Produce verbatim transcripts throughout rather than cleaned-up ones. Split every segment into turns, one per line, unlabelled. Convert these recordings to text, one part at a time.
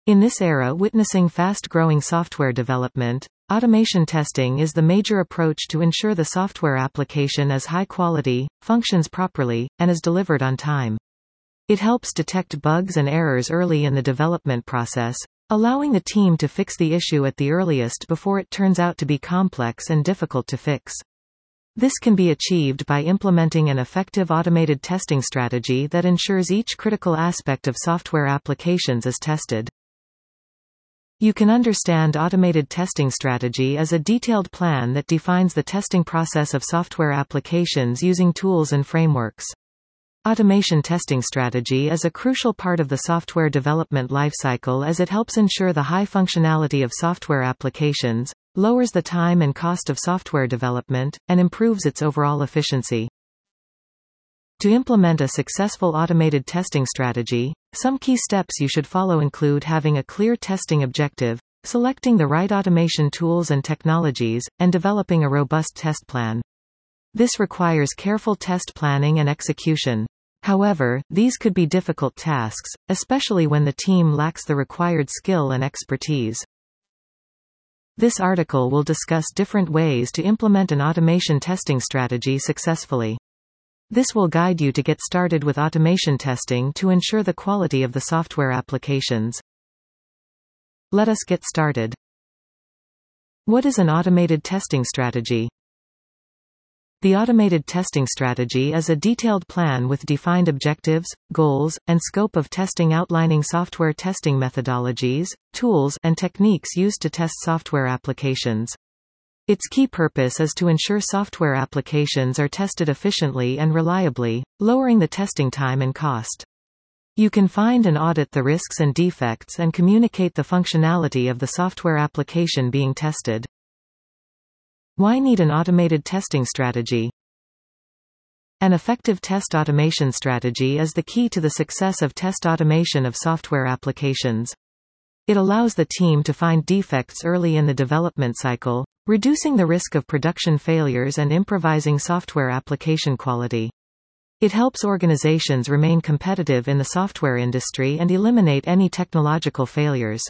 In this era witnessing fast-growing software development, automation testing is the major approach to ensure the software application is high quality, functions properly, and is delivered on time. It helps detect bugs and errors early in the development process, allowing the team to fix the issue at the earliest before it turns out to be complex and difficult to fix. This can be achieved by implementing an effective automated testing strategy that ensures each critical aspect of software applications is tested. You can understand automated testing strategy as a detailed plan that defines the testing process of software applications using tools and frameworks. Automation testing strategy is a crucial part of the software development lifecycle as it helps ensure the high functionality of software applications, lowers the time and cost of software development, and improves its overall efficiency. To implement a successful automated testing strategy, some key steps you should follow include having a clear testing objective, selecting the right automation tools and technologies, and developing a robust test plan. This requires careful test planning and execution. However, these could be difficult tasks, especially when the team lacks the required skill and expertise. This article will discuss different ways to implement an automation testing strategy successfully. This will guide you to get started with automation testing to ensure the quality of the software applications. Let us get started. What is an automated testing strategy? The automated testing strategy is a detailed plan with defined objectives, goals, and scope of testing outlining software testing methodologies, tools, and techniques used to test software applications. Its key purpose is to ensure software applications are tested efficiently and reliably, lowering the testing time and cost. You can find and audit the risks and defects and communicate the functionality of the software application being tested. Why need an automated testing strategy? An effective test automation strategy is the key to the success of test automation of software applications. It allows the team to find defects early in the development cycle, reducing the risk of production failures and improvising software application quality. It helps organizations remain competitive in the software industry and eliminate any technological failures.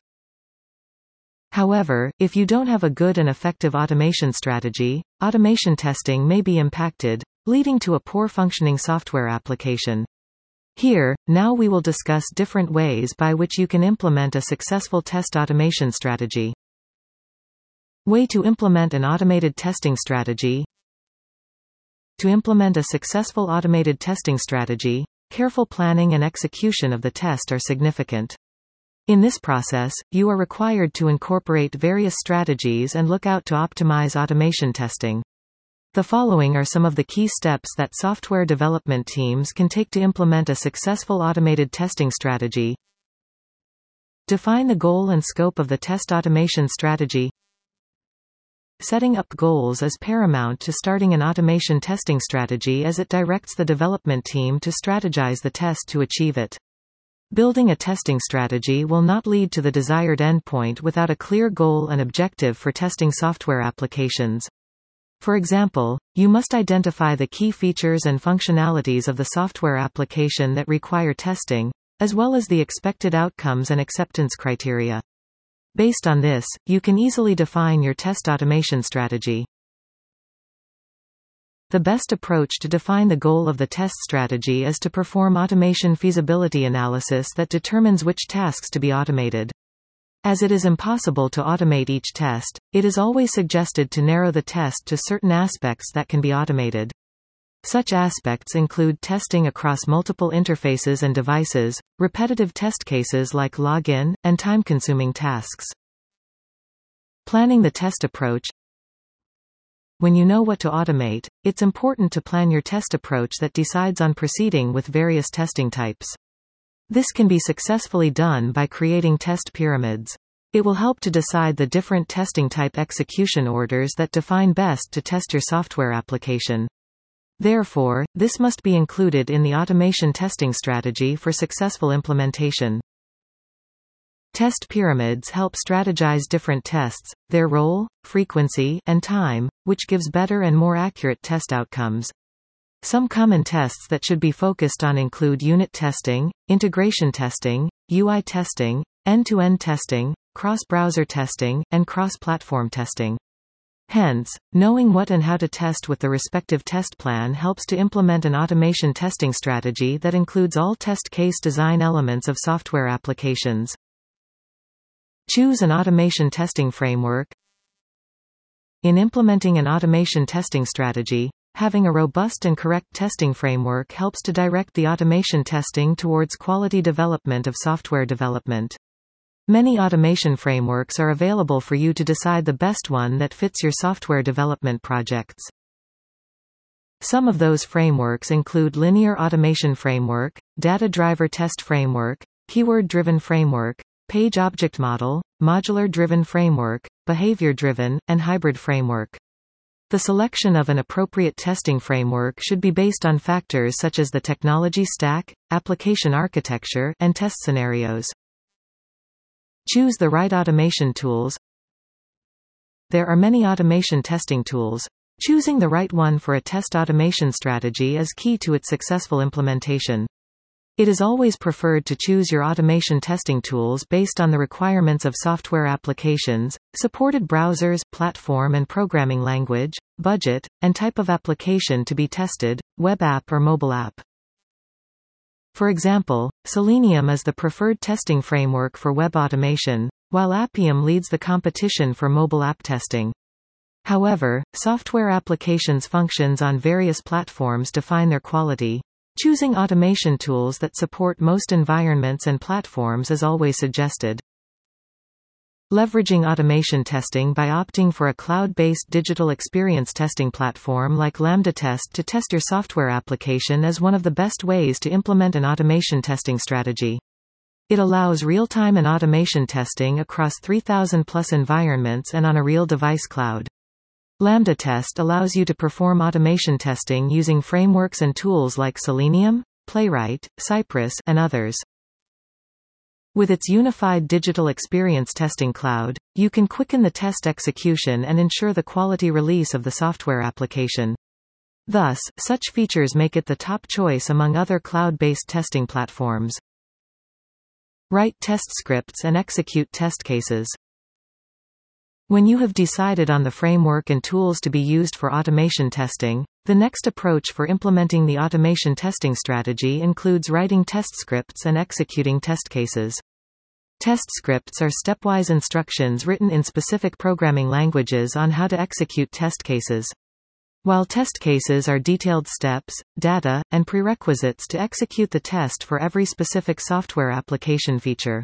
However, if you don't have a good and effective automation strategy, automation testing may be impacted, leading to a poor functioning software application. Here, now we will discuss different ways by which you can implement a successful test automation strategy. Way to implement an automated testing strategy. To implement a successful automated testing strategy, careful planning and execution of the test are significant. In this process, you are required to incorporate various strategies and look out to optimize automation testing. The following are some of the key steps that software development teams can take to implement a successful automated testing strategy. Define the goal and scope of the test automation strategy. Setting up goals is paramount to starting an automation testing strategy as it directs the development team to strategize the test to achieve it. Building a testing strategy will not lead to the desired endpoint without a clear goal and objective for testing software applications. For example, you must identify the key features and functionalities of the software application that require testing, as well as the expected outcomes and acceptance criteria. Based on this, you can easily define your test automation strategy. The best approach to define the goal of the test strategy is to perform automation feasibility analysis that determines which tasks to be automated. As it is impossible to automate each test, it is always suggested to narrow the test to certain aspects that can be automated. Such aspects include testing across multiple interfaces and devices, repetitive test cases like login, and time-consuming tasks. Planning the test approach. When you know what to automate, it's important to plan your test approach that decides on proceeding with various testing types. This can be successfully done by creating test pyramids. It will help to decide the different testing type execution orders that define best to test your software application. Therefore, this must be included in the automation testing strategy for successful implementation. Test pyramids help strategize different tests, their role, frequency, and time, which gives better and more accurate test outcomes. Some common tests that should be focused on include unit testing, integration testing, U I testing, end-to-end testing, cross-browser testing, and cross-platform testing. Hence, knowing what and how to test with the respective test plan helps to implement an automation testing strategy that includes all test case design elements of software applications. Choose an automation testing framework. In implementing an automation testing strategy, having a robust and correct testing framework helps to direct the automation testing towards quality development of software development. Many automation frameworks are available for you to decide the best one that fits your software development projects. Some of those frameworks include Linear Automation Framework, Data Driver Test Framework, Keyword-Driven Framework, Page Object Model, Modular-Driven Framework, Behavior-Driven, and Hybrid Framework. The selection of an appropriate testing framework should be based on factors such as the technology stack, application architecture, and test scenarios. Choose the right automation tools. There are many automation testing tools. Choosing the right one for a test automation strategy is key to its successful implementation. It is always preferred to choose your automation testing tools based on the requirements of software applications, supported browsers, platform and programming language, budget, and type of application to be tested, web app or mobile app. For example, Selenium is the preferred testing framework for web automation, while Appium leads the competition for mobile app testing. However, software applications functions on various platforms define their quality. Choosing automation tools that support most environments and platforms is always suggested. Leveraging automation testing by opting for a cloud-based digital experience testing platform like LambdaTest to test your software application is one of the best ways to implement an automation testing strategy. It allows real-time and automation testing across three thousand plus environments and on a real device cloud. LambdaTest allows you to perform automation testing using frameworks and tools like Selenium, Playwright, Cypress, and others. With its unified digital experience testing cloud, you can quicken the test execution and ensure the quality release of the software application. Thus, such features make it the top choice among other cloud-based testing platforms. Write test scripts and execute test cases. When you have decided on the framework and tools to be used for automation testing, the next approach for implementing the automation testing strategy includes writing test scripts and executing test cases. Test scripts are stepwise instructions written in specific programming languages on how to execute test cases. While test cases are detailed steps, data, and prerequisites to execute the test for every specific software application feature.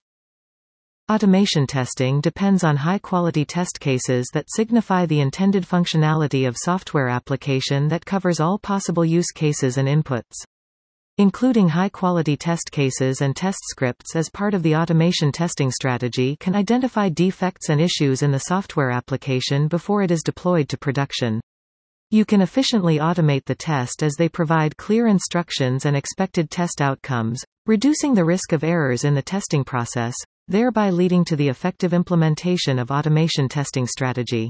Automation testing depends on high-quality test cases that signify the intended functionality of software application that covers all possible use cases and inputs. Including high-quality test cases and test scripts as part of the automation testing strategy can identify defects and issues in the software application before it is deployed to production. You can efficiently automate the test as they provide clear instructions and expected test outcomes, reducing the risk of errors in the testing process, thereby leading to the effective implementation of automation testing strategy.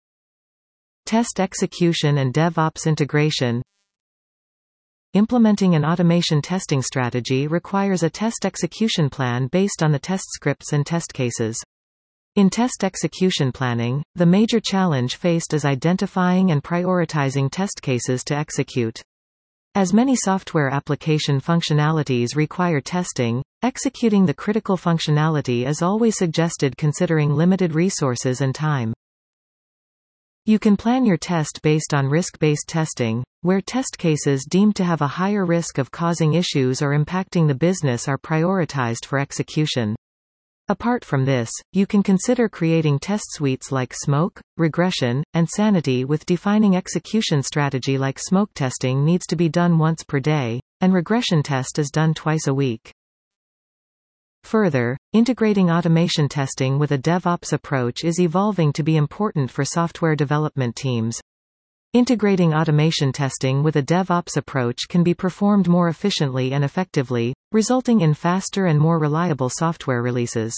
Test execution and DevOps integration. Implementing an automation testing strategy requires a test execution plan based on the test scripts and test cases. In test execution planning, the major challenge faced is identifying and prioritizing test cases to execute. As many software application functionalities require testing, executing the critical functionality is always suggested considering limited resources and time. You can plan your test based on risk-based testing, where test cases deemed to have a higher risk of causing issues or impacting the business are prioritized for execution. Apart from this, you can consider creating test suites like Smoke, Regression, and Sanity with defining execution strategy like smoke testing needs to be done once per day, and regression test is done twice a week. Further, integrating automation testing with a DevOps approach is evolving to be important for software development teams. Integrating automation testing with a DevOps approach can be performed more efficiently and effectively, resulting in faster and more reliable software releases.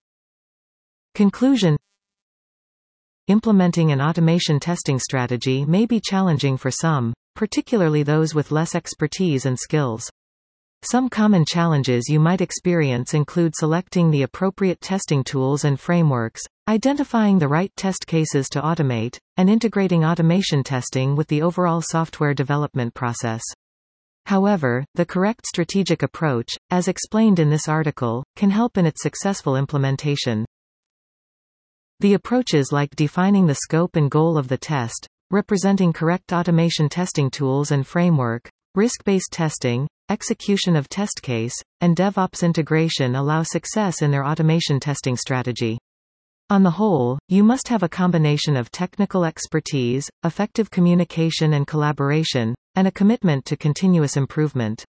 Conclusion: implementing an automation testing strategy may be challenging for some, particularly those with less expertise and skills. Some common challenges you might experience include selecting the appropriate testing tools and frameworks, identifying the right test cases to automate, and integrating automation testing with the overall software development process. However, the correct strategic approach, as explained in this article, can help in its successful implementation. The approaches like defining the scope and goal of the test, representing correct automation testing tools and framework, risk-based testing, execution of test case, and DevOps integration allow success in their automation testing strategy. On the whole, you must have a combination of technical expertise, effective communication and collaboration, and a commitment to continuous improvement.